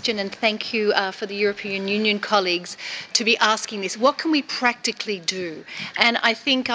question, and thank you for the European Union colleagues to be asking this. What can we practically do? And I think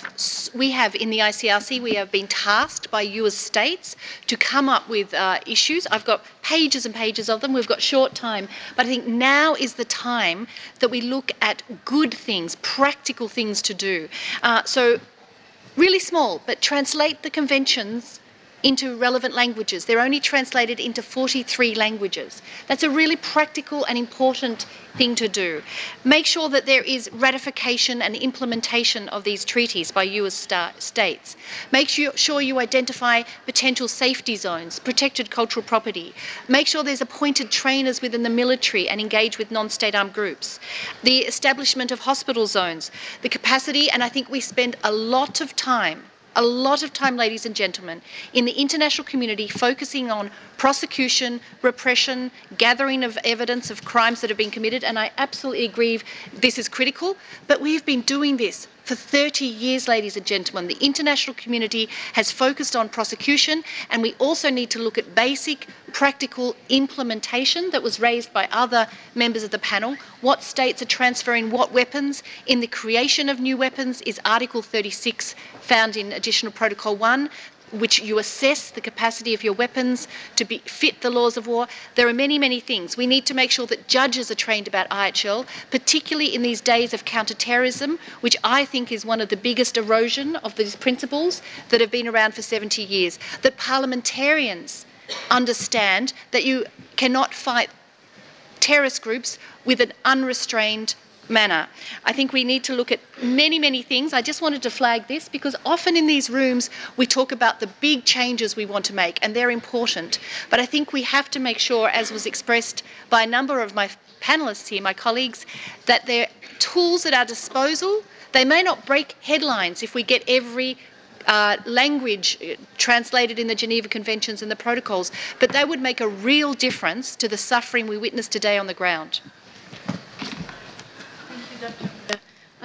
we have in the ICRC, we have been tasked by you as states to come up with issues. I've got pages and pages of them. We've got short time, but I think now is the time that we look at good things, practical things to do. So really small, but translate the conventions into relevant languages. They're only translated into 43 languages. That's a really practical and important thing to do. Make sure that there is ratification and implementation of these treaties by you as states. Make sure you identify potential safety zones, protected cultural property. Make sure there's appointed trainers within the military and engage with non-state armed groups. The establishment of hospital zones, the capacity, and I think we spend a lot of time, ladies and gentlemen, in the international community focusing on prosecution, repression, gathering of evidence of crimes that have been committed, and I absolutely agree this is critical, but we've been doing this for 30 years, ladies and gentlemen. The international community has focused on prosecution, and we also need to look at basic practical implementation that was raised by other members of the panel. What states are transferring what weapons? In the creation of new weapons is Article 36 found in Additional Protocol 1, which you assess the capacity of your weapons to fit the laws of war. There are many, many things. We need to make sure that judges are trained about IHL, particularly in these days of counter-terrorism, which I think is one of the biggest erosion of these principles that have been around for 70 years. That parliamentarians understand that you cannot fight terrorist groups with an unrestrained manner. I think we need to look at many, many things. I just wanted to flag this because often in these rooms we talk about the big changes we want to make, and they're important. But I think we have to make sure, as was expressed by a number of my panellists here, my colleagues, that they're tools at our disposal. They may not break headlines if we get every language translated in the Geneva Conventions and the protocols, but they would make a real difference to the suffering we witness today on the ground.